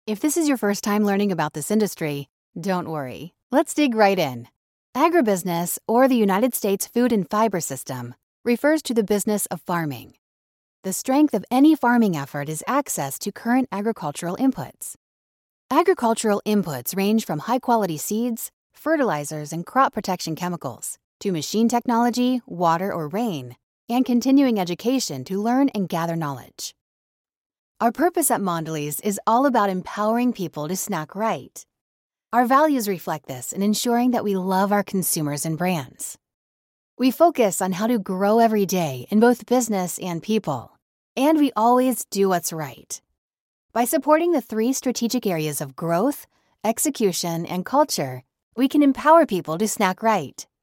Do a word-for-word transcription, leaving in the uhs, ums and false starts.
If this is your first time learning about this industry, don't worry. Let's dig right in. Agribusiness, or the United States Food and Fiber System, refers to the business of farming. The strength of any farming effort is access to current agricultural inputs. Agricultural inputs range from high-quality seeds, fertilizers, and crop protection chemicals, to machine technology, water or rain, and continuing education to learn and gather knowledge. Our purpose at Mondelez is all about empowering people to snack right. Our values reflect this in ensuring that we love our consumers and brands. We focus on how to grow every day in both business and people, and we always do what's right. By supporting the three strategic areas of growth, execution, and culture, we can empower people to snack right.